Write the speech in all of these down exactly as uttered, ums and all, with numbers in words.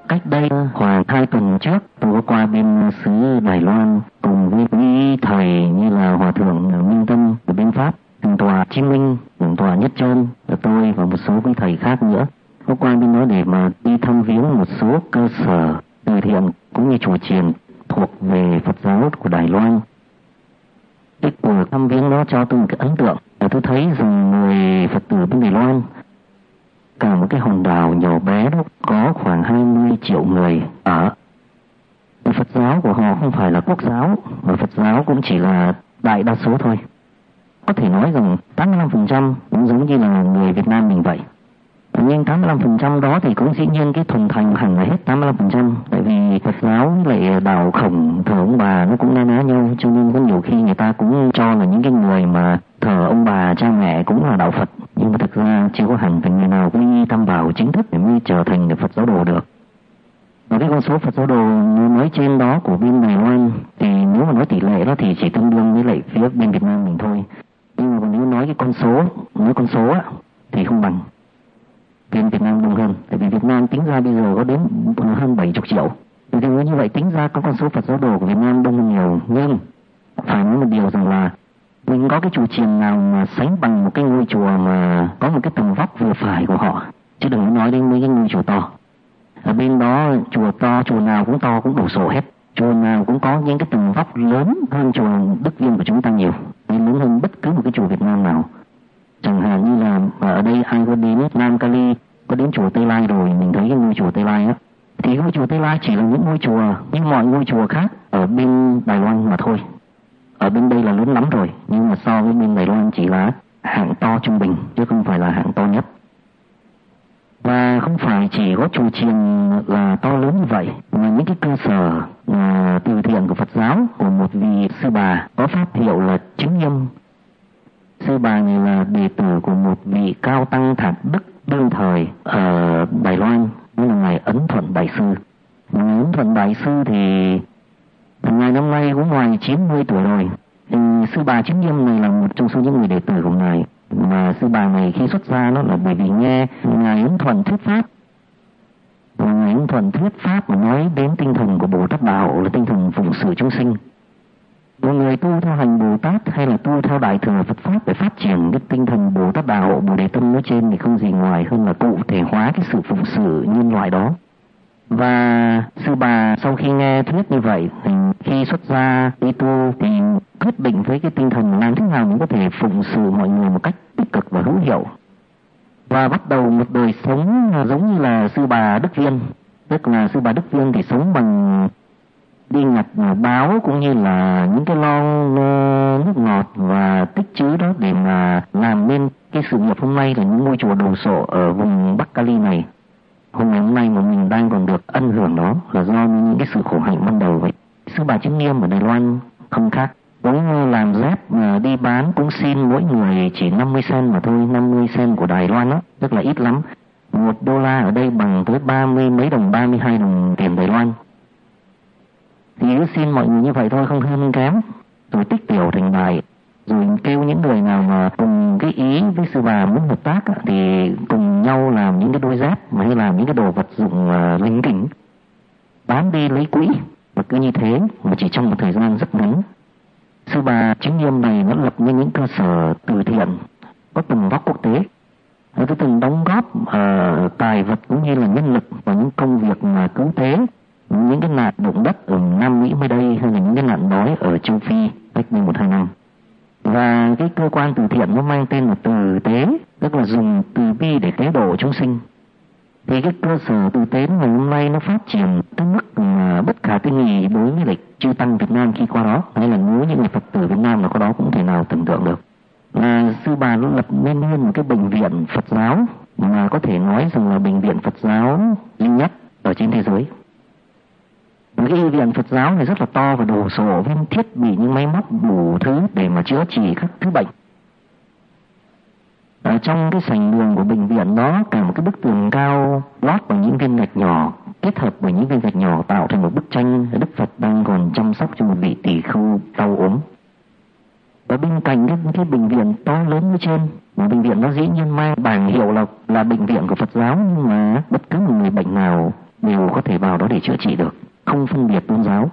Cách đây khoảng hai tuần trước, tôi có qua bên xứ Đài Loan cùng với quý thầy như là Hòa thượng Minh Tâm ở bên Pháp, thượng tọa Chí Minh, thượng tọa Nhất Trơn, và tôi và một số quý thầy khác nữa có qua bên đó để mà đi thăm viếng một số cơ sở từ thiện cũng như chùa chiền thuộc về Phật giáo của Đài Loan. Cái cuộc thăm viếng đó cho tôi một cái ấn tượng, và tôi thấy rằng người Phật tử bên Đài Loan, cả một cái hòn đảo nhỏ bé đó có khoảng hai mươi triệu người ở. Phật giáo của họ không phải là quốc giáo, mà Phật giáo cũng chỉ là đại đa số thôi. Có thể nói rằng tám mươi lăm phần trăm cũng giống như là người Việt Nam mình vậy. Nhưng tám mươi lăm phần trăm đó thì cũng dĩ nhiên cái thuần thành hẳn là hết tám mươi lăm phần trăm. Tại vì Phật giáo với lại đạo Khổng thờ ông bà nó cũng na ná nhau, cho nên có nhiều khi người ta cũng cho là những cái người mà thờ ông bà cha mẹ cũng là đạo Phật. Nhưng mà thực ra chưa có hẳn thành người nào quy y tam bảo chính thức để mới trở thành được Phật giáo đồ được. Và cái con số Phật giáo đồ nói trên đó của bên Đài Loan thì nếu mà nói tỷ lệ đó thì chỉ tương đương với lại phía bên Việt Nam mình thôi. Nhưng mà còn nếu nói cái con số, nói con số á, thì không bằng. Bên Việt Nam đông hơn, tại vì Việt Nam tính ra bây giờ có đến hơn bảy mươi triệu. Thì như vậy tính ra có con số Phật giáo đồ của Việt Nam đông hơn nhiều. Nhưng phải nói một điều rằng là mình có cái chùa chiền nào mà sánh bằng một cái ngôi chùa mà có một cái tầm vóc vừa phải của họ, chứ đừng nói đến mấy cái ngôi chùa to. Ở bên đó chùa to, chùa nào cũng to cũng đổ sổ hết, chùa nào cũng có những cái tầm vóc lớn hơn chùa Đức Viên của chúng ta nhiều, lớn hơn bất cứ một cái chùa Việt Nam nào. Chẳng hạn như là ở đây ai có đến Nam Cali, có đến chùa Tây Lai rồi, mình thấy cái ngôi chùa Tây Lai á, thì ngôi chùa Tây Lai chỉ là những ngôi chùa như mọi ngôi chùa khác ở bên Đài Loan mà thôi. Ở bên đây là lớn lắm rồi, nhưng mà so với bên Đài Loan chỉ là hạng to trung bình, chứ không phải là hạng to nhất. Và không phải chỉ có chùa chiền là to lớn như vậy, mà những cái cơ sở uh, từ thiện của Phật giáo của một vị sư bà có pháp hiệu là Chứng Nghiêm. Sư bà này là đệ tử của một vị cao tăng thạc đức đương thời ở Đài Loan, đó là ngài Ấn Thuận Đại sư. Ngài Ấn Thuận Đại sư thì ngài năm nay cũng ngoài chín mươi tuổi rồi. Thì sư bà Chứng Nghiêm này là một trong số những người đệ tử của ngài. Mà sư bà này khi xuất gia đó là bởi vì nghe ngài Ấn Thuận thuyết pháp. Và ngài Ấn Thuận thuyết pháp mà nói đến tinh thần của Bồ Tát Đạo là tinh thần phụng sự chúng sinh. Một người tu theo hành Bồ Tát hay là tu theo Đại thừa Phật Pháp để phát triển cái tinh thần Bồ Tát Đạo, Bồ Đề Tâm nói trên thì không gì ngoài hơn là cụ thể hóa cái sự phụng sự nhân loại đó. Và sư bà sau khi nghe thuyết như vậy thì khi xuất gia đi tu thì quyết định với cái tinh thần làm thế nào mình có thể phụng sự mọi người một cách tích cực và hữu hiệu, và bắt đầu một đời sống giống như là sư bà Đức Viên. Tức là sư bà Đức Viên thì sống bằng đi nhặt báo cũng như là những cái lon nước ngọt và tích trữ đó để mà làm nên cái sự nghiệp hôm nay là những ngôi chùa đồ sộ ở vùng Bắc Cali này. Hôm ngày hôm nay mà mình đang còn được ân hưởng đó là do những cái sự khổ hạnh ban đầu vậy. Sư bà Chứng Nghiêm ở Đài Loan không khác, cũng làm dép mà đi bán cũng xin mỗi người chỉ năm mươi sen mà thôi, năm mươi sen của Đài Loan đó, rất là ít lắm. Một đô la ở đây bằng tới ba mươi mấy đồng, ba mươi hai đồng tiền Đài Loan. Thì cứ xin mọi người như vậy thôi, không hơn kém, rồi tích tiểu thành bài, rồi kêu những người nào mà cùng cái ý với sư bà muốn hợp tác thì cùng nhau làm những cái đôi dép mà hay làm những cái đồ vật dụng uh, linh kỉnh, bán đi lấy quỹ. Và cứ như thế mà chỉ trong một thời gian rất ngắn, sư bà Chứng Nghiêm này nó lập nên những cơ sở từ thiện có tầm vóc quốc tế. Nó đã từng đóng góp uh, tài vật cũng như là nhân lực vào những công việc mà cứu tế những cái nạn động đất ở Nam Mỹ mới đây, hay là những cái nạn đói ở châu Phi cách đây một hai năm. Và cái cơ quan từ thiện nó mang tên là từ tế, tức là dùng từ bi để tế độ chúng sinh. Thì cái cơ sở từ tế ngày hôm nay nó phát triển tới mức mà bất khả tư nghị đối với lịch chư tăng Việt Nam khi qua đó, hay là nếu những người Phật tử Việt Nam là có đó cũng thể nào tưởng tượng được. Là sư bà nó lập nên nguyên một cái bệnh viện Phật giáo mà có thể nói rằng là bệnh viện Phật giáo duy nhất ở trên thế giới. Cái viện Phật giáo này rất là to và đồ sộ với thiết bị những máy móc đủ thứ để mà chữa trị các thứ bệnh. Ở trong cái sảnh đường của bệnh viện đó, cả một cái bức tường cao lót bằng những viên gạch nhỏ kết hợp với những viên gạch nhỏ tạo thành một bức tranh Đức Phật đang còn chăm sóc cho một vị tỷ khưu đau ốm. Và bên cạnh cái, cái bệnh viện to lớn như trên, mà bệnh viện nó dĩ nhiên mang bảng hiệu là là bệnh viện của Phật giáo, nhưng mà bất cứ một người bệnh nào đều có thể vào đó để chữa trị được, không phân biệt tôn giáo.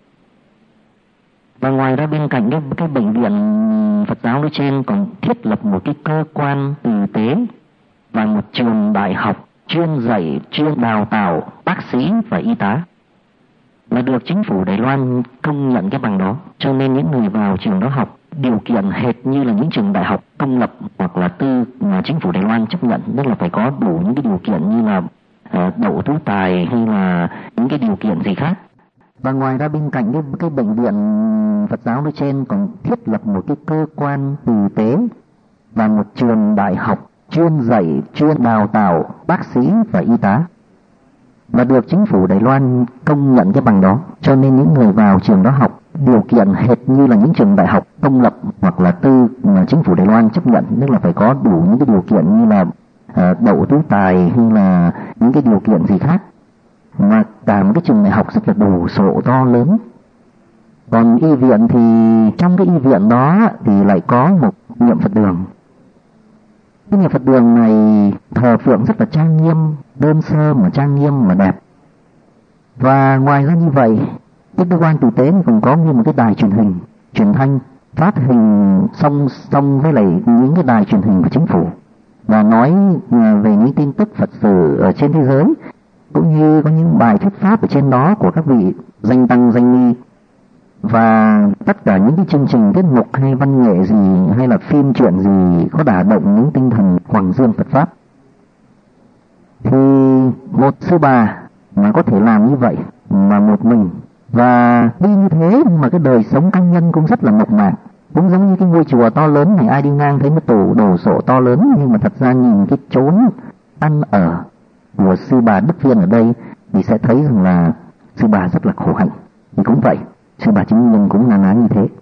Và ngoài ra bên cạnh cái, cái bệnh viện Phật giáo nói trên còn thiết lập một cái cơ quan tử tế và một trường đại học chuyên dạy, chuyên đào tạo bác sĩ và y tá, là được chính phủ Đài Loan công nhận cái bằng đó. Cho nên những người vào trường đó học điều kiện hệt như là những trường đại học công lập hoặc là tư mà chính phủ Đài Loan chấp nhận, tức là phải có đủ những cái điều kiện như là uh, đậu tú tài hay là những cái điều kiện gì khác. Và ngoài ra bên cạnh cái, cái bệnh viện Phật giáo nói trên còn thiết lập một cái cơ quan tử tế và một trường đại học chuyên dạy, chuyên đào tạo bác sĩ và y tá, và được chính phủ Đài Loan công nhận cái bằng đó. Cho nên những người vào trường đó học điều kiện hệt như là những trường đại học công lập hoặc là tư mà chính phủ Đài Loan chấp nhận, tức là phải có đủ những cái điều kiện như là uh, đậu tú tài hay là những cái điều kiện gì khác. Mà cả một cái trường đại học rất là đồ sộ to lớn. Còn y viện thì trong cái y viện đó thì lại có một niệm Phật đường. Cái niệm Phật đường này thờ phượng rất là trang nghiêm, đơn sơ mà trang nghiêm mà đẹp. Và ngoài ra như vậy, cái cơ quan tử tế còn có như một cái đài truyền hình, truyền thanh phát hình song song với lại những cái đài truyền hình của chính phủ, và nói về những tin tức Phật sự ở trên thế giới, cũng như có những bài thuyết pháp ở trên đó của các vị danh tăng danh ni. Và tất cả những cái chương trình tiết mục hay văn nghệ gì hay là phim truyện gì có đả động những tinh thần hoàng dương Phật pháp. Thì một sư bà mà có thể làm như vậy mà một mình, và đi như thế nhưng mà cái đời sống cá nhân cũng rất là mộc mạc, cũng giống như cái ngôi chùa to lớn này, ai đi ngang thấy một tổ đồ sộ to lớn, nhưng mà thật ra nhìn cái chốn ăn ở của sư bà Đức Viên ở đây thì sẽ thấy rằng là sư bà rất là khổ hạnh. Thì cũng vậy, sư bà Chính Nghiêm cũng na ná như thế.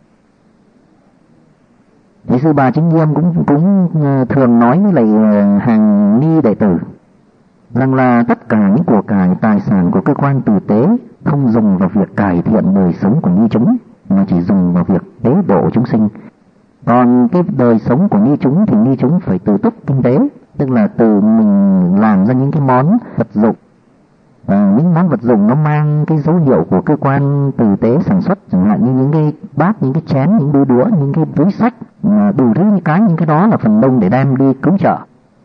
Thì sư bà Chính Nghiêm cũng cũng thường nói với lại hàng ni đệ tử rằng là tất cả những của cải tài sản của cơ quan tử tế không dùng vào việc cải thiện đời sống của ni chúng, mà chỉ dùng vào việc tế độ chúng sinh. Còn cái đời sống của ni chúng thì ni chúng phải tự túc kinh tế, tức là từ mình làm ra những cái món vật dụng. À, những món vật dụng nó mang cái dấu hiệu của cơ quan tử tế sản xuất, chẳng hạn như những cái bát, những cái chén, những đôi đũa, những cái túi sách, đủ thứ những cái, những cái đó là phần đông để đem đi cứu trợ.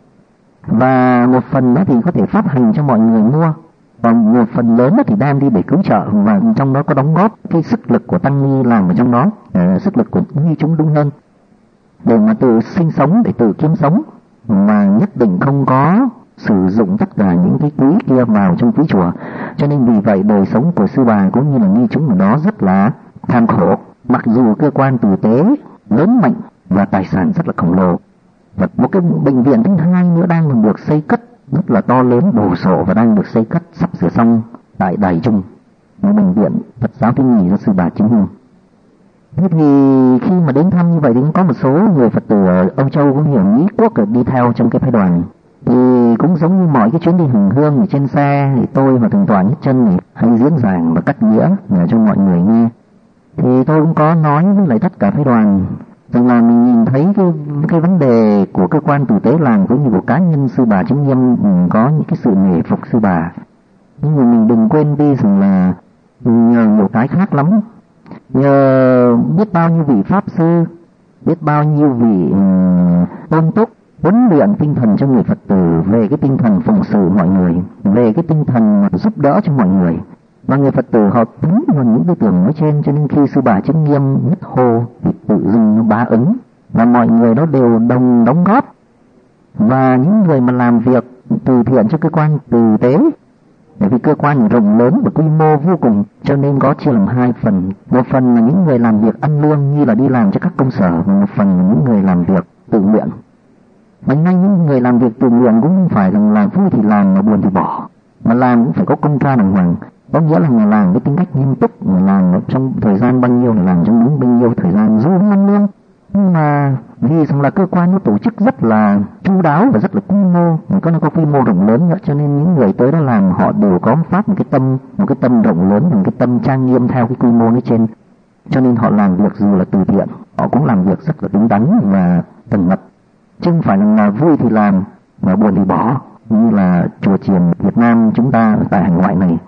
Và một phần đó thì có thể phát hành cho mọi người mua, còn một phần lớn đó thì đem đi để cứu trợ, và trong đó có đóng góp cái sức lực của tăng ni làm ở trong đó, à, sức lực của ni chúng đúng hơn, để mà tự sinh sống, để tự kiếm sống, mà nhất định không có sử dụng tất cả những cái quý kia vào trong quý chùa. Cho nên vì vậy đời sống của sư bà cũng như là ni chúng ở đó rất là than khổ, mặc dù cơ quan tử tế lớn mạnh và tài sản rất là khổng lồ. Và một cái bệnh viện thứ hai nữa đang được xây cất rất là to lớn, đồ sộ, và đang được xây cất sắp sửa xong tại Đài Trung, một bệnh viện Phật giáo thứ nhì do sư bà Chính Hương. Thế thì khi mà đến thăm như vậy thì cũng có một số người Phật tử ở Âu Châu cũng như ở Mỹ Quốc đi theo trong cái phái đoàn. Thì cũng giống như mọi cái chuyến đi hành hương ở trên xe, thì tôi và Thượng tọa Nhất Chân thì hay diễn giảng và cắt nghĩa cho mọi người nghe. Thì tôi cũng có nói với lại tất cả phái đoàn rằng là mình nhìn thấy cái, cái vấn đề của cơ quan tử tế làm cũng như của cá nhân sư bà Chính Nghiêm có những cái sự nể phục sư bà. Nhưng mà mình đừng quên đi rằng là nhờ nhiều cái khác lắm. Nhờ biết bao nhiêu vị Pháp sư, biết bao nhiêu vị um, tôn túc huấn luyện tinh thần cho người Phật tử về cái tinh thần phụng sự mọi người, về cái tinh thần giúp đỡ cho mọi người. Và người Phật tử họ tính vào những tư tưởng nói trên, cho nên khi sư bà Chính Nghiêm nhất hô thì tự dưng nó bá ứng, và mọi người đó đều đồng đóng góp. Và những người mà làm việc từ thiện cho cơ quan tử tế, bởi vì cơ quan rộng lớn và quy mô vô cùng, cho nên có chia làm hai phần. Một phần là những người làm việc ăn lương như là đi làm cho các công sở, và một phần là những người làm việc tự nguyện. Và ngay những người làm việc tự nguyện cũng không phải rằng là vui thì làm mà buồn thì bỏ, mà làm cũng phải có công tra đàng hoàng. Có nghĩa là người làm với tính cách nghiêm túc, người làm trong thời gian bao nhiêu là làm trong đúng bao nhiêu thời gian, dù không ăn lương. Nhưng mà vì rằng là cơ quan nó tổ chức rất là chu đáo và rất là quy mô, có nó có quy mô rộng lớn nữa, cho nên những người tới đó làm họ đều có phát một cái tâm, một cái tâm rộng lớn, một cái tâm trang nghiêm theo cái quy mô nói trên. Cho nên họ làm việc dù là từ thiện, họ cũng làm việc rất là đúng đắn và tận mật, chứ không phải là vui thì làm mà buồn thì bỏ. như là chùa Chiền Việt Nam chúng ta tại hải ngoại này.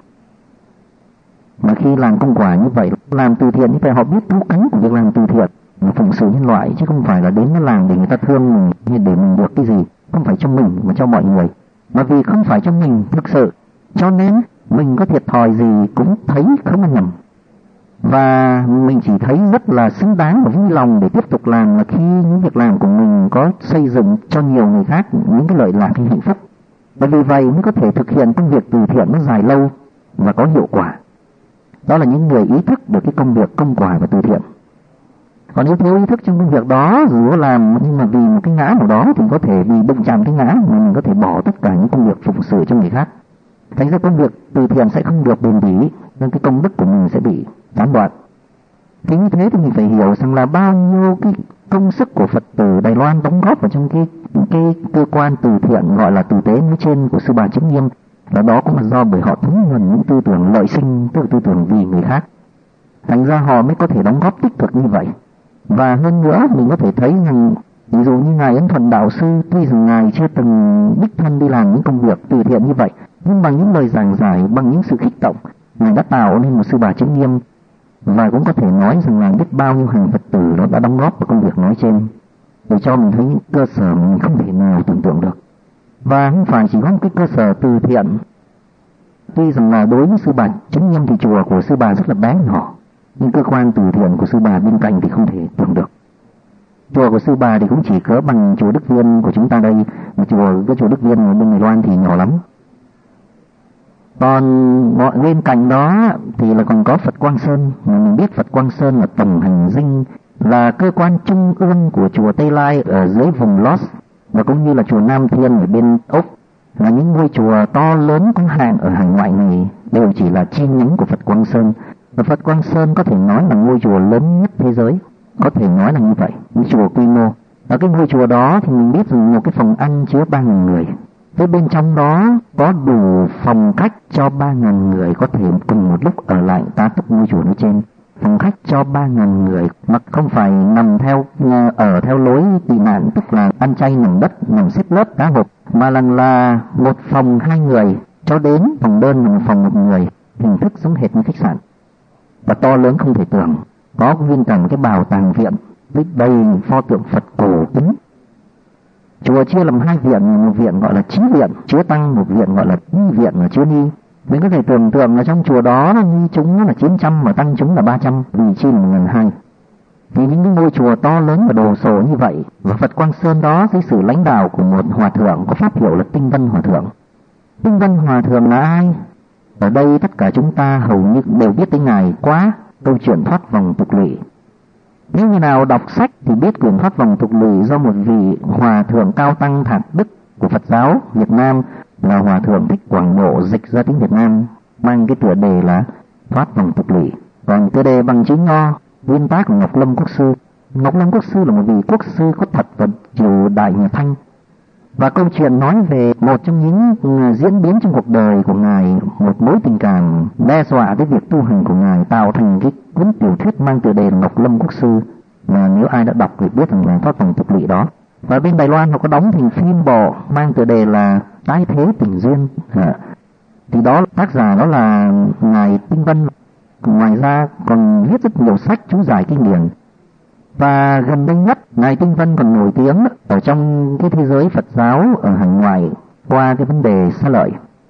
Mà khi làm công quả như vậy, làm từ thiện như vậy, họ biết cứu cánh của việc làm từ thiện, phụng sự nhân loại, chứ không phải là đến nó làm để người ta thương mình hay để mình được cái gì, không phải cho mình mà cho mọi người. Mà vì không phải cho mình thực sự, cho nên mình có thiệt thòi gì cũng thấy không ăn nằm. Và mình chỉ thấy rất là xứng đáng và vui lòng để tiếp tục làm, mà khi những việc làm của mình có xây dựng cho nhiều người khác những cái lợi lạc hay hạnh phúc. Và vì vậy mới có thể thực hiện công việc từ thiện nó dài lâu và có hiệu quả. Đó là những người ý thức được cái công việc công quả và từ thiện. Còn nếu thiếu ý thức trong công việc đó, dù có làm nhưng mà vì một cái ngã nào đó thì có thể vì đụng chạm cái ngã mà mình có thể bỏ tất cả những công việc phụng sự cho người khác. Thành ra công việc từ thiện sẽ không được bền bỉ, nên cái công đức của mình sẽ bị gián đoạn. Thì như thế thì mình phải hiểu rằng là bao nhiêu cái công sức của Phật tử Đài Loan đóng góp vào trong cái cái cơ quan từ thiện gọi là tử tế nói trên của Sư Bà Chứng Nghiêm, là đó cũng là do bởi họ thấm nhuần những tư tưởng lợi sinh, tức là tư tưởng vì người khác. Thành ra họ mới có thể đóng góp tích cực như vậy. Và hơn nữa mình có thể thấy rằng ví dụ như Ngài Ấn Thuần Đạo Sư, tuy rằng Ngài chưa từng đích thân đi làm những công việc từ thiện như vậy, nhưng bằng những lời giảng giải, bằng những sự khích động, Ngài đã tạo nên một Sư Bà Chứng Nghiêm. Và cũng có thể nói rằng là biết bao nhiêu hàng Phật tử nó đã đóng góp vào công việc nói trên, để cho mình thấy những cơ sở mình không thể nào tưởng tượng được. Và không phải chỉ có một cái cơ sở từ thiện. Tuy rằng là đối với Sư Bà Chứng Nghiêm thì chùa của Sư Bà rất là bé nhỏ, nhưng cơ quan từ thiện của Sư Bà bên cạnh thì không thể tưởng được. Chùa của Sư Bà thì cũng chỉ cỡ bằng chùa Đức Viên của chúng ta đây, mà chùa cái chùa Đức Viên ở bên Đài Loan thì nhỏ lắm. Còn mọi bên cạnh đó thì là còn có Phật Quang Sơn, mà mình biết Phật Quang Sơn là tổng hành dinh, là cơ quan trung ương của chùa Tây Lai ở dưới vùng Lost, và cũng như là chùa Nam Thiên ở bên Úc, là những ngôi chùa to lớn có hàng ở hải ngoại này đều chỉ là chi nhánh của Phật Quang Sơn. Và Phật Quang Sơn có thể nói là ngôi chùa lớn nhất thế giới, có thể nói là như vậy, ngôi chùa quy mô. Ở cái ngôi chùa đó thì mình biết rằng một cái phòng ăn chứa ba nghìn người. Với bên trong đó có đủ phòng khách cho ba nghìn người có thể cùng một lúc ở lại tá túc ngôi chùa nói trên. Phòng khách cho ba nghìn người mà không phải nằm theo ở theo lối tị nạn, tức là ăn chay nằm đất, nằm xếp lớp đá hộp, mà là là một phòng hai người cho đến phòng đơn là một phòng một người, hình thức giống hệt như khách sạn và to lớn không thể tưởng. Có viên cả cái bảo tàng viện với đầy pho tượng Phật cổ kính. Chùa chia làm hai viện, một viện gọi là Chí Viện chứa tăng, một viện gọi là Ni Viện là chứa ni. Mình có thể tưởng tượng là trong chùa đó ni chúng là chín trăm mà tăng chúng là ba trăm, vì chi là một nghìn hai. Vì những cái ngôi chùa to lớn và đồ sộ như vậy, và Phật Quang Sơn đó dưới sự lãnh đạo của một hòa thượng có pháp hiệu là Tinh Vân Hòa Thượng. Tinh Vân Hòa Thượng là ai? Ở đây tất cả chúng ta hầu như đều biết tới Ngài quá câu chuyện thoát vòng tục lụy. Nếu như nào đọc sách thì biết quyển thoát vòng tục lụy do một vị hòa thượng cao tăng thạc đức của Phật giáo Việt Nam là Hòa Thượng Thích Quảng Độ dịch ra tiếng Việt Nam, mang cái tựa đề là Thoát Vòng Tục Lụy. Còn tựa đề bằng chữ Nho, nguyên tác của Ngọc Lâm Quốc Sư. Ngọc Lâm Quốc Sư là một vị quốc sư có thật ở triều Đại nhà Thanh. Và câu chuyện nói về một trong những diễn biến trong cuộc đời của Ngài, một mối tình cảm đe dọa tới việc tu hành của Ngài, tạo thành cái cuốn tiểu thuyết mang tựa đề Ngọc Lâm Quốc Sư, mà nếu ai đã đọc thì biết rằng là Thoát Vòng Tục Lụy đó. Và bên Đài Loan họ có đóng thành phim bộ mang tựa đề là Tái Thế Tình Duyên. À, thì đó tác giả đó là Ngài Tinh Vân. Ngoài ra còn viết rất nhiều sách chú giải kinh điển. Và gần đây nhất, Ngài Tinh Vân còn nổi tiếng ở trong cái thế giới Phật giáo ở hải ngoại qua cái vấn đề xá lợi.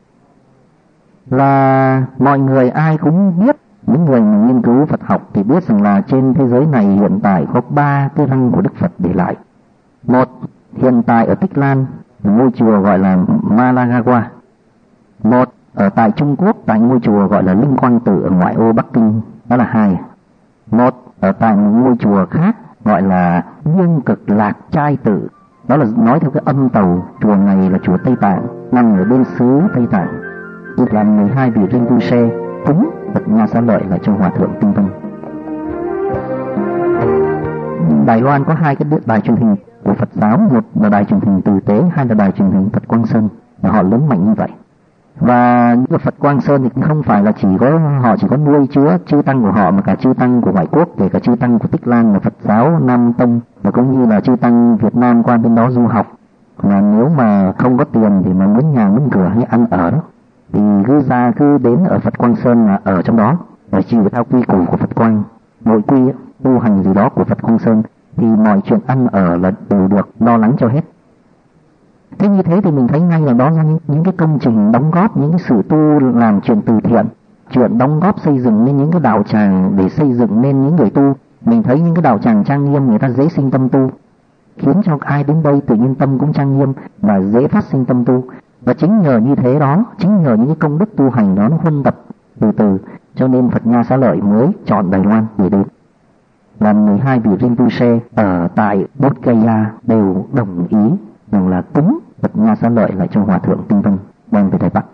Là mọi người ai cũng biết, những người mà nghiên cứu Phật học thì biết rằng là trên thế giới này hiện tại có ba cái răng của Đức Phật để lại. Một, hiện tại ở Tích Lan, ngôi chùa gọi là Malagawa. Một, ở tại Trung Quốc, tại ngôi chùa gọi là Linh Quang Tự ở ngoại ô Bắc Kinh, đó là hai. Một, ở tại một ngôi chùa khác gọi là Dương Cực Lạc Trai Tự, đó là nói theo cái âm tàu. Chùa này là chùa Tây Tạng, nằm ở bên xứ Tây Tạng. Tức là mười hai vị Rinpoche cúng Phật Nha Xá Lợi là cho Hòa Thượng Tinh Vân. Đài Loan có hai cái đài truyền hình của Phật giáo, một là đài truyền hình Tử Tế, hai là đài truyền hình Phật Quang Sơn, và họ lớn mạnh như vậy. Và những Phật Quang Sơn thì không phải là chỉ có họ chỉ có nuôi chứa chư tăng của họ, mà cả chư tăng của ngoại quốc, kể cả chư tăng của Tích Lan là Phật giáo Nam Tông, và cũng như là chư tăng Việt Nam qua bên đó du học. Mà nếu mà không có tiền thì mà muốn nhà muốn cửa hay ăn ở đó, thì cứ ra cứ đến ở Phật Quang Sơn là ở trong đó, và chịu theo quy củ của Phật Quang, nội quy tu hành gì đó của Phật Quang Sơn, thì mọi chuyện ăn ở là đều được lo lắng cho hết. Thế như thế thì mình thấy ngay là đó là những, những cái công trình đóng góp, những cái sự tu làm chuyện từ thiện, chuyện đóng góp xây dựng nên những cái đạo tràng để xây dựng nên những người tu. Mình thấy những cái đạo tràng trang nghiêm người ta dễ sinh tâm tu, khiến cho ai đến đây tự nhiên tâm cũng trang nghiêm và dễ phát sinh tâm tu. Và chính nhờ như thế đó, chính nhờ những cái công đức tu hành đó nó huân tập từ từ, cho nên Phật Nha Xá Lợi mới chọn Đài Loan để đến. Là mười hai vị Rinpoche ở tại Bodh Gaya đều đồng ý rằng là cúng Phật Nha Xá Lợi lại cho Hòa Thượng Tinh Vân đem về Đài Bắc.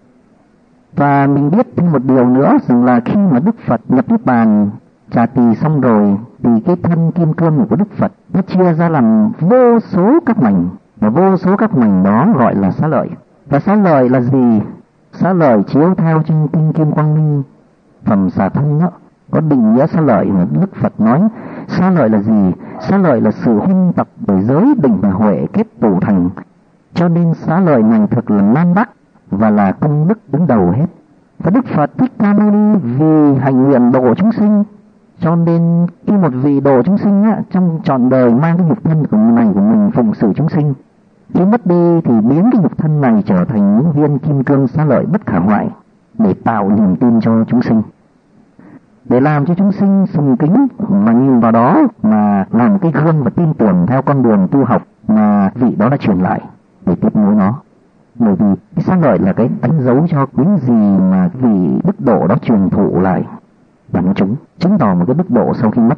Và mình biết thêm một điều nữa rằng là khi mà Đức Phật nhập Niết Bàn trà tỳ xong rồi thì cái thân kim cương của Đức Phật nó chia ra làm vô số các mảnh, và vô số các mảnh đó gọi là xá lợi. Và xá lợi là gì? Xá lợi chiếu theo trong kinh Kim Quang Minh phẩm xả thân đó, có định nghĩa xá lợi mà Đức Phật nói. Xá lợi là gì? Xá lợi là sự huân tập bởi giới định và huệ kết tụ thành, cho nên xá lợi này thực là nan đắc và là công đức đứng đầu hết. Và Đức Phật Thích Ca Mâu Ni vì hành nguyện độ chúng sinh, cho nên khi một vị độ chúng sinh á, trong trọn đời mang cái nhục thân của này của mình phụng sự chúng sinh, khi mất đi thì biến cái nhục thân này trở thành những viên kim cương xá lợi bất khả hoại để tạo niềm tin cho chúng sinh, để làm cho chúng sinh sùng kính mà nhìn vào đó mà làm cái gương và tin tưởng theo con đường tu học mà vị đó đã truyền lại để tiếp nối nó. Bởi vì cái xá lợi là cái đánh dấu cho những gì mà vị đức độ đó truyền thụ lại bằng chúng, chứng tỏ một cái đức độ sau khi mất.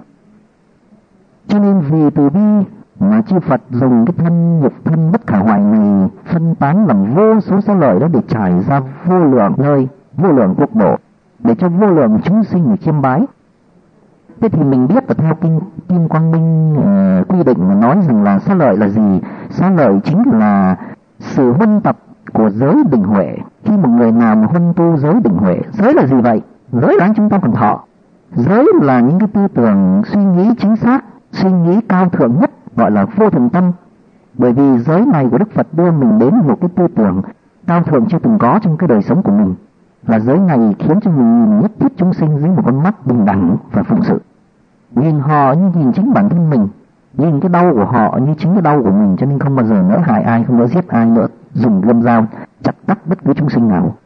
Cho nên vì từ bi mà chư Phật dùng cái thân nhục thân bất khả hoại này phân tán làm vô số xá lợi đó để trải ra vô lượng nơi, vô lượng quốc độ, để cho vô lượng chúng sinh để chiêm bái. Thế thì mình biết và theo kinh Kim Quang Minh uh, quy định mà nói rằng là xá lợi là gì? Xá lợi chính là sự huân tập của giới định huệ. Khi một người nào mà huân tu giới định huệ, giới là gì vậy? Giới là chúng ta còn thọ. Giới là những cái tư tưởng suy nghĩ chính xác, suy nghĩ cao thượng nhất, gọi là vô thượng tâm. Bởi vì giới này của Đức Phật đưa mình đến một cái tư tưởng cao thượng chưa từng có trong cái đời sống của mình. Là giới này khiến cho mình nhìn nhất thiết chúng sinh dưới một con mắt bình đẳng và phụng sự. Nhìn họ như nhìn chính bản thân mình, nhìn cái đau của họ như chính cái đau của mình, cho nên không bao giờ nữa hại ai, không nữa giết ai nữa, dùng gươm dao chặt cắt bất cứ chúng sinh nào.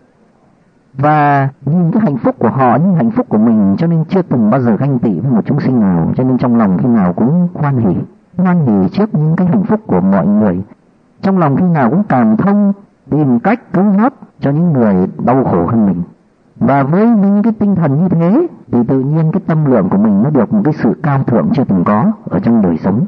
Và nhìn cái hạnh phúc của họ như hạnh phúc của mình, cho nên chưa từng bao giờ ganh tị với một chúng sinh nào, cho nên trong lòng khi nào cũng hoan hỉ, hoan hỉ trước những cái hạnh phúc của mọi người. Trong lòng khi nào cũng cảm thông, tìm cách cứu vớt cho những người đau khổ hơn mình. Và với những cái tinh thần như thế thì tự nhiên cái tâm lượng của mình nó được một cái sự cao thượng chưa từng có ở trong đời sống.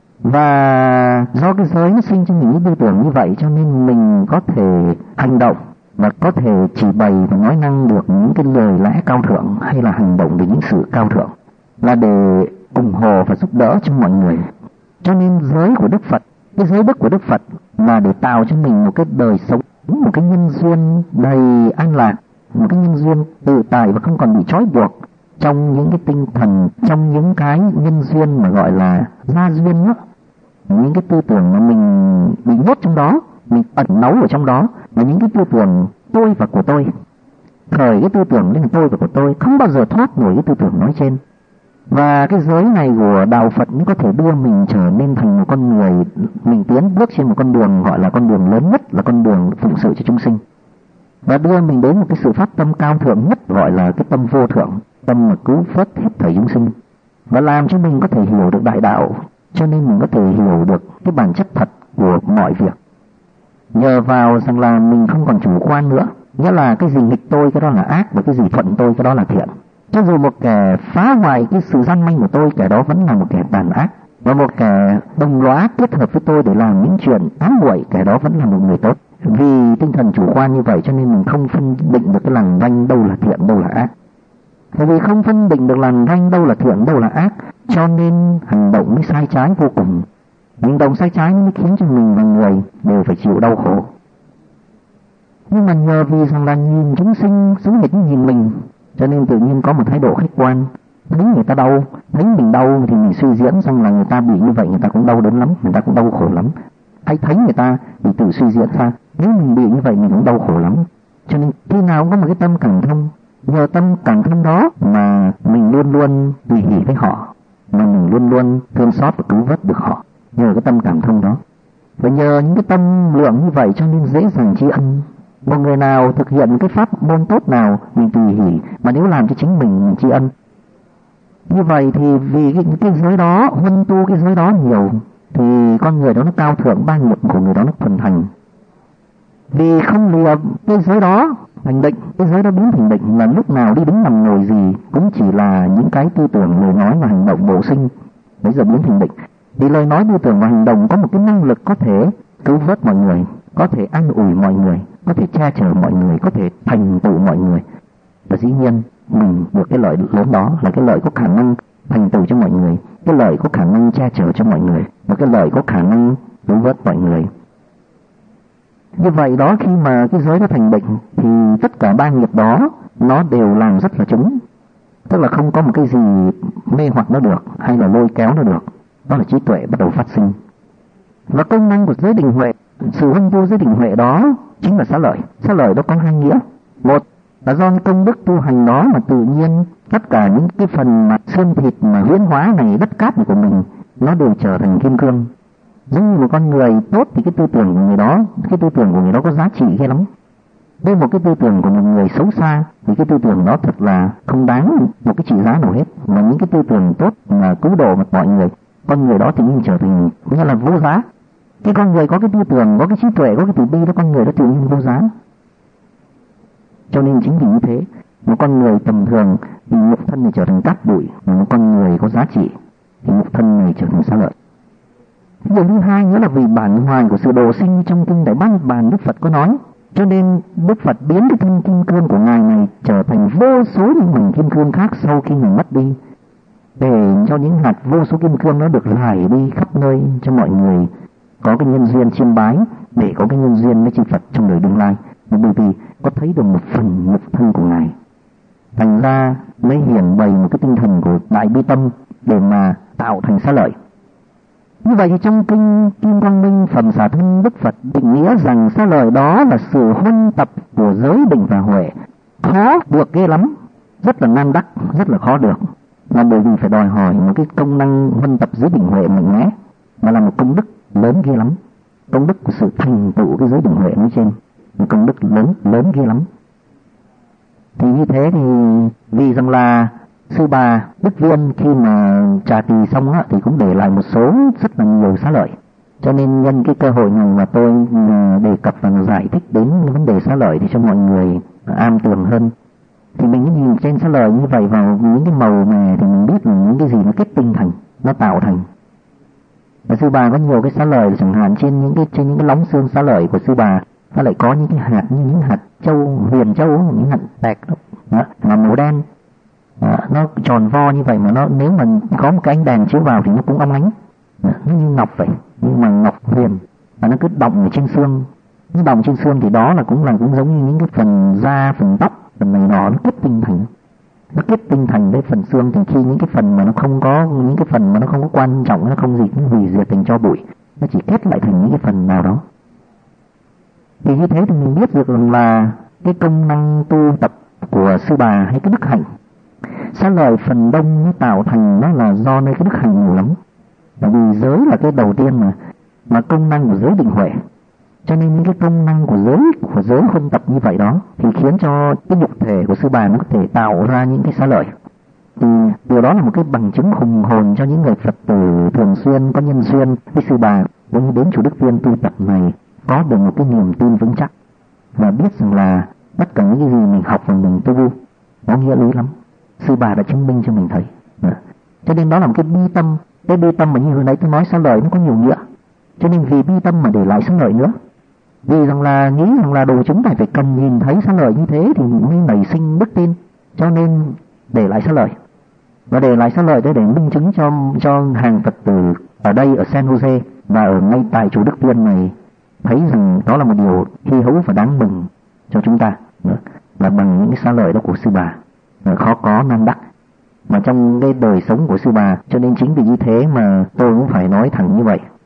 Và do cái giới nó sinh cho mình những tư tưởng như vậy, cho nên mình có thể hành động và có thể chỉ bày và nói năng được những cái lời lẽ cao thượng, hay là hành động về những sự cao thượng, là để ủng hộ và giúp đỡ cho mọi người. Cho nên giới của Đức Phật, cái giới đức của Đức Phật là để tạo cho mình một cái đời sống, một cái nhân duyên đầy an lạc, một cái nhân duyên tự tại và không còn bị trói buộc trong những cái tinh thần, trong những cái nhân duyên mà gọi là gia duyên đó. Những cái tư tưởng mà mình bị nhốt trong đó, mình ẩn náu ở trong đó, là những cái tư tưởng tôi và của tôi. Khởi cái tư tưởng lên tôi và của tôi, không bao giờ thoát nổi cái tư tưởng nói trên. Và cái giới này của đạo Phật nó có thể đưa mình trở nên thành một con người, mình tiến bước trên một con đường gọi là con đường lớn nhất, là con đường phụng sự cho chúng sinh, và đưa mình đến một cái sự phát tâm cao thượng nhất, gọi là cái tâm vô thượng, tâm mà cứu vớt hết thảy chúng sinh, và làm cho mình có thể hiểu được đại đạo, cho nên mình có thể hiểu được cái bản chất thật của mọi việc. Nhờ vào rằng là mình không còn chủ quan nữa, nghĩa là cái gì nghịch tôi cái đó là ác, và cái gì thuận tôi cái đó là thiện. Cho dù một kẻ phá hoại cái sự gian manh của tôi, kẻ đó vẫn là một kẻ tàn ác, và một kẻ đồng lõa kết hợp với tôi để làm những chuyện ám muội, kẻ đó vẫn là một người tốt. Vì tinh thần chủ quan như vậy cho nên mình không phân định được cái lằn ranh đâu là thiện đâu là ác. Bởi vì không phân định được lằn ranh đâu là thiện đâu là ác, cho nên hành động mới sai trái vô cùng. Hành động sai trái mới khiến cho mình và người đều phải chịu đau khổ. Nhưng mà nhờ vì rằng là nhìn chúng sinh giống hệt như nhìn mình, cho nên tự nhiên có một thái độ khách quan. Thấy người ta đau, thấy mình đau thì mình suy diễn rằng là người ta bị như vậy, người ta cũng đau đớn lắm, người ta cũng đau khổ lắm. hay thấy người ta thì tự suy diễn ra. Nếu mình bị như vậy mình cũng đau khổ lắm. Cho nên khi nào cũng có một cái tâm cảm thông, nhờ tâm cảm thông đó mà mình luôn luôn tùy hỷ với họ, mà mình luôn luôn thương xót và cứu vớt được họ, nhờ cái tâm cảm thông đó. Và nhờ những cái tâm lượng như vậy cho nên dễ dàng tri ân. Một người nào thực hiện cái pháp môn tốt nào mình tùy hỷ, mà nếu làm cho chính mình mình tri ân. Như vậy thì vì cái, cái giới đó, huân tu cái giới đó nhiều, thì con người đó nó cao thượng, ba nghiệp của người đó nó thuần thành. Vì không lìa cái giới đó thành định, cái giới đó biến thành định là lúc nào đi đứng nằm ngồi gì cũng chỉ là những cái tư tưởng, lời nói và hành động bổ sinh, bây giờ biến thành định. Vì lời nói, tư tưởng và hành động có một cái năng lực có thể cứu vớt mọi người, có thể an ủi mọi người, có thể che chở mọi người, có thể thành tựu mọi người. Và dĩ nhiên mình được cái lợi lớn đó là cái lợi có khả năng thành tựu cho mọi người, cái lợi có khả năng che chở cho mọi người, và cái lợi có khả năng cứu vớt mọi người. Như vậy đó, khi mà cái giới nó thành định thì tất cả ba nghiệp đó nó đều làm rất là trúng. Tức là không có một cái gì mê hoặc nó được hay là lôi kéo nó được. Đó là trí tuệ bắt đầu phát sinh. Và công năng của giới định huệ, sự huân tu giới định huệ đó chính là xá lợi. Xá lợi đó có hai nghĩa. Một là do cái công đức tu hành đó mà tự nhiên tất cả những cái phần mà xương thịt mà huyễn hóa này, đất cát này của mình, nó đều trở thành kim cương. Giống như một con người tốt thì cái tư tưởng của người đó, cái tư tưởng của người đó có giá trị ghê lắm. Đây một cái tư tưởng của một người xấu xa thì cái tư tưởng đó thật là không đáng một cái trị giá nào hết. Mà những cái tư tưởng tốt mà cứu độ mọi người, con người đó thì nên trở thành nghĩa là vô giá. Cái con người có cái tư tưởng, có cái trí tuệ, có cái từ bi đó, con người đó tự nhiên vô giá. Cho nên chính vì như thế, một con người tầm thường thì nhục thân này trở thành cát bụi, mà một con người có giá trị thì nhục thân này trở thành xá lợi. Điều thứ hai nữa là vì bản hoàn của sự độ sinh trong kinh Đại Bát Niết Bàn Đức Phật có nói, cho nên Đức Phật biến cái thân kim cương của ngài này trở thành vô số những mảnh kim cương khác sau khi ngài mất đi, để cho những hạt vô số kim cương nó được rải đi khắp nơi cho mọi người có cái nhân duyên chiêm bái, để có cái nhân duyên với chư Phật trong đời tương lai. Bởi vì có thấy được một phần nhục thân của ngài, thành ra mới hiển bày một cái tinh thần của đại bi tâm để mà tạo thành xá lợi. Như vậy thì trong kinh Kim Quang Minh Phẩm Xả Thân, Đức Phật định nghĩa rằng xá lợi đó là sự huân tập của giới định và huệ, khó được ghê lắm, rất là nan đắc, rất là khó được, là bởi vì phải đòi hỏi một cái công năng huân tập giới định huệ mạnh mẽ, mà là một công đức lớn ghê lắm, công đức của sự thành tựu cái giới định huệ nói trên, một công đức lớn lớn ghê lắm. Thì như thế thì vì rằng là Sư Bà Đức Viên khi mà trà tỳ xong á, thì cũng để lại một số rất là nhiều xá lợi. Cho nên nhân cái cơ hội này mà tôi đề cập và giải thích đến vấn đề xá lợi thì cho mọi người am tường hơn. Thì mình nhìn trên xá lợi như vậy vào những cái màu mè thì mình biết là những cái gì nó kết tinh thành, nó tạo thành. Và Sư Bà có nhiều cái xá lợi, chẳng hạn trên những cái trên những cái lóng xương xá lợi của Sư Bà nó lại có những cái hạt như những hạt châu, huyền châu, những hạt tẹt đó, đó mà màu đen. À, nó tròn vo như vậy mà nó nếu mà có một cái ánh đèn chiếu vào thì nó cũng óng ánh, à, nó như ngọc vậy, nhưng mà ngọc huyền, và nó cứ đọng ở trên xương. Nó đọng trên xương thì đó là cũng là cũng giống như những cái phần da, phần tóc, phần này nọ nó kết tinh thành, nó kết tinh thành cái phần xương. Thì khi những cái phần mà nó không có những cái phần mà nó không có quan trọng, nó không gì, nó hủy diệt thành tro bụi, nó chỉ kết lại thành những cái phần nào đó. Thì như thế thì mình biết được rằng là cái công năng tu tập của Sư Bà hay cái đức hạnh. Xá lợi phần đông nó tạo thành nó là do nơi cái đức hạnh nhiều lắm. Bởi vì giới là cái đầu tiên mà mà công năng của giới định huệ. Cho nên những cái công năng của giới của giới huân tập như vậy đó thì khiến cho cái nhục thể của Sư Bà nó có thể tạo ra những cái xá lợi. Thì điều đó là một cái bằng chứng hùng hồn cho những người Phật tử thường xuyên có nhân duyên với Sư Bà cũng như đến Chùa Đức Viên tu tập này có được một cái niềm tin vững chắc và biết rằng là tất cả những cái gì mình học và mình tu có nghĩa lý lắm. Sư Bà đã chứng minh cho mình thấy. À, cho nên đó là một cái bi tâm. Cái bi tâm mà như hồi nãy tôi nói xá lợi nó có nhiều nghĩa. Cho nên vì bi tâm mà để lại xá lợi nữa. Vì rằng là nghĩ rằng là đồ chúng ta phải cần nhìn thấy xá lợi như thế thì mới nảy sinh đức tin. Cho nên để lại xá lợi. Và để lại xá lợi để, để minh chứng cho cho hàng Phật tử ở đây ở San Jose và ở ngay tại Chùa Đức Viên này thấy rằng đó là một điều hy hữu và đáng mừng cho chúng ta. Là bằng những cái xá lợi đó của Sư Bà. Khó có nan đắc mà trong cái đời sống của Sư Bà. Cho nên chính vì như thế mà tôi cũng phải nói thẳng như vậy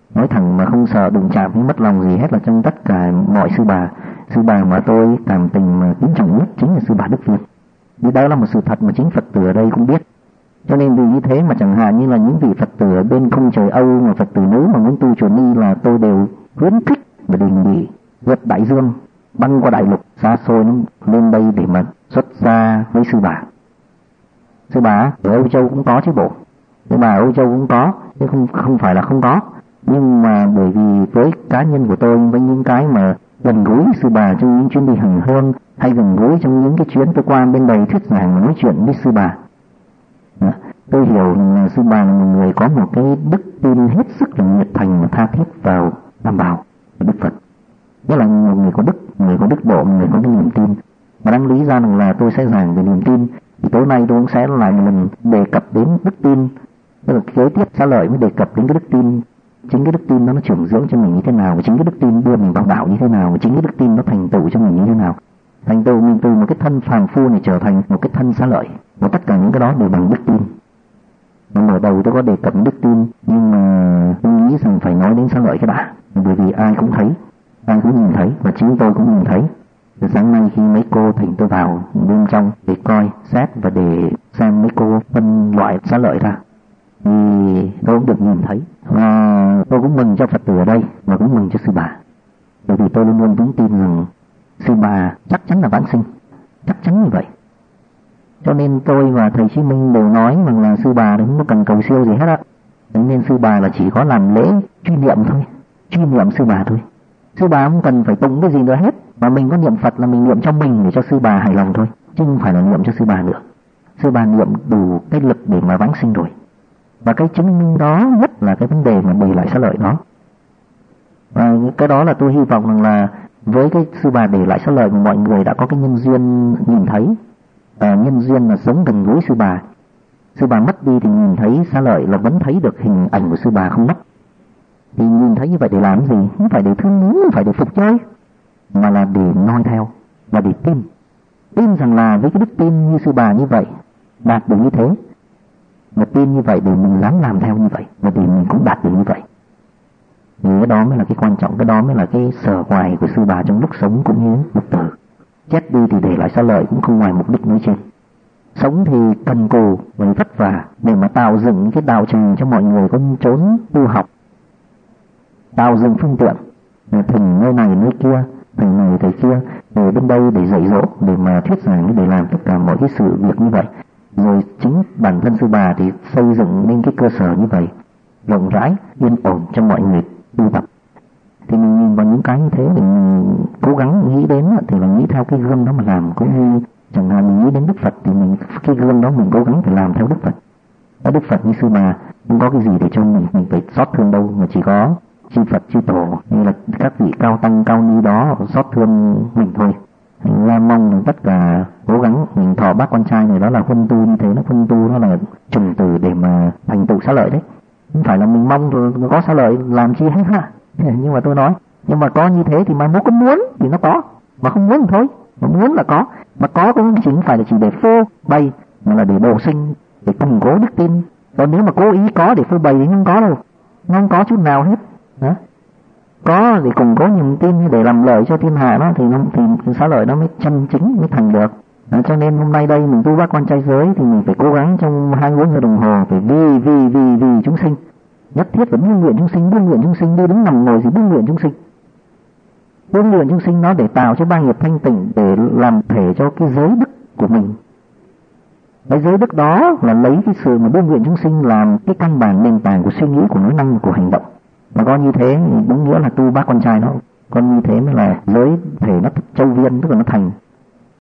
nói thẳng mà không sợ đụng chạm hay mất lòng gì hết là trong tất cả mọi sư bà. Sư bà mà tôi cảm tình mà kính trọng nhất chính là sư bà Đức Viên. Vì đó là một sự thật mà chính Phật tử ở đây cũng biết. Cho nên vì như thế mà chẳng hạn như là những vị Phật tử ở bên khung trời Âu mà Phật tử nữ mà muốn tu chùa Ni là tôi đều khuyến khích và đề nghị vượt đại dương, băng qua đại lục xa xôi lên đây để mà xuất gia với sư bà. Sư bà ở Âu Châu cũng có chứ bộ. Sư bà ở Âu Châu cũng có, chứ không không phải là không có. Nhưng mà bởi vì với cá nhân của tôi, với những cái mà gần gũi sư bà trong những chuyến đi hành hương, hay gần gũi trong những cái chuyến tôi qua bên đầy thuyết giảng và nói chuyện với sư bà, đó, tôi hiểu là sư bà là một người có một cái đức tin hết sức là nhiệt thành và tha thiết vào Tam Bảo của Đức Phật. Đó là một người có đức, người có đức độ, người có cái niềm tin. Mà đáng lý ra rằng là tôi sẽ giảng về niềm tin, thì tối nay tôi cũng sẽ lại một lần đề cập đến đức tin. Tức là kế tiếp Xá Lợi mới đề cập đến cái đức tin. Chính cái đức tin đó nó trưởng dưỡng cho mình như thế nào, và chính cái đức tin đưa mình vào đạo như thế nào, và chính cái đức tin nó thành tựu cho mình như thế nào. Thành tựu mình từ một cái thân phàm phu này trở thành một cái thân Xá Lợi. Và tất cả những cái đó đều bằng đức tin. Mà mở đầu tôi có đề cập đức tin, nhưng mà tôi nghĩ rằng phải nói đến Xá Lợi cái đã. Bởi vì ai cũng thấy, ai cũng nhìn thấy, và chính tôi cũng nhìn thấy. Từ sáng nay khi mấy cô thỉnh tôi vào bên trong để coi, xét và để xem mấy cô phân loại Xá Lợi ra, thì tôi cũng được nhìn thấy. Và tôi cũng mừng cho Phật tử ở đây, và cũng mừng cho sư bà. Bởi vì tôi luôn luôn vững tin rằng sư bà chắc chắn là vãng sinh, chắc chắn như vậy. Cho nên tôi và thầy Chí Minh đều nói rằng là sư bà không có cần cầu siêu gì hết á. Nên sư bà là chỉ có làm lễ truy niệm thôi, truy niệm sư bà thôi. Sư bà không cần phải tụng cái gì nữa hết, mà mình có niệm Phật là mình niệm cho mình để cho sư bà hài lòng thôi, chứ không phải là niệm cho sư bà nữa. Sư bà niệm đủ cái lực để mà vãng sinh rồi. Và cái chứng minh đó nhất là cái vấn đề mà để lại Xá Lợi đó. Và cái đó là tôi hy vọng rằng là với cái sư bà để lại Xá Lợi mà mọi người đã có cái nhân duyên nhìn thấy, à, nhân duyên là sống gần gũi sư bà. Sư bà mất đi thì nhìn thấy Xá Lợi là vẫn thấy được hình ảnh của sư bà không mất. Thì nhìn thấy như vậy để làm gì? Không phải để thương mến, không phải để phục chơi, mà là để noi theo, và để tin. Tin rằng là với cái đức tin như sư bà như vậy, đạt được như thế, mà tin như vậy để mình dám làm theo như vậy, và để mình cũng đạt được như vậy. Thì cái đó mới là cái quan trọng, cái đó mới là cái sở hoài của sư bà trong lúc sống cũng như lúc tử. Chết đi thì để lại Xá Lợi cũng không ngoài mục đích nói trên. Sống thì cần cù và vất vả để mà tạo dựng cái đạo tràng cho mọi người có trốn tu học, tạo dựng phương tiện, thỉnh nơi này nơi kia, thỉnh này thầy kia, để bên đây để dạy dỗ, để mà thuyết giảng, để làm tất cả mọi cái sự việc như vậy. Rồi chính bản thân sư bà thì xây dựng nên cái cơ sở như vậy, rộng rãi, yên ổn cho mọi người tu tập. Thì mình nhìn vào những cái như thế, mình cố gắng nghĩ đến thì là nghĩ theo cái gương đó mà làm. Cũng như chẳng hạn mình nghĩ đến Đức Phật thì mình cái gương đó mình cố gắng phải làm theo Đức Phật. Ở Đức Phật như sư bà không có cái gì để cho mình mình phải xót thương đâu, mà chỉ có chư Phật chư Tổ như là các vị cao tăng cao ni đó xót thương mình thôi. Là mong tất cả cố gắng mình thọ bác con trai này đó là huân tu như thế, nó huân tu nó là trùng từ để mà thành tựu Xá Lợi đấy. Không phải là mình mong rồi có Xá Lợi làm chi hết ha. Nhưng mà tôi nói, nhưng mà có như thế thì mai mốt có muốn thì nó có, mà không muốn thì thôi. Mà muốn là có, mà có cũng chỉ không phải là chỉ để phô bày, mà là để bổ sinh, để củng cố đức tin. Còn nếu mà cố ý có để phô bày thì không có đâu, nó không có chút nào hết. Đó. Có để củng cố niềm tin để làm lợi cho thiên hạ đó thì nó thì Xá Lợi nó mới chân chính mới thành được. Đó, cho nên hôm nay đây mình tu bác quan trai giới thì mình phải cố gắng trong hai mươi bốn giờ đồng hồ phải vì vì vì vì chúng sinh, nhất thiết phải buông luyện chúng sinh, buông luyện chúng sinh, đi đứng nằm ngồi gì buông luyện chúng sinh, buông luyện chúng sinh nó để tạo cho ba nghiệp thanh tịnh, để làm thể cho cái giới đức của mình. Cái giới đức đó là lấy cái sự mà buông luyện chúng sinh làm cái căn bản nền tảng của suy nghĩ, của nói năng, của hành động. Mà có như thế đúng nghĩa là tu bác con trai đó, còn như thế mới là giới thể nó châu viên, tức là nó thành.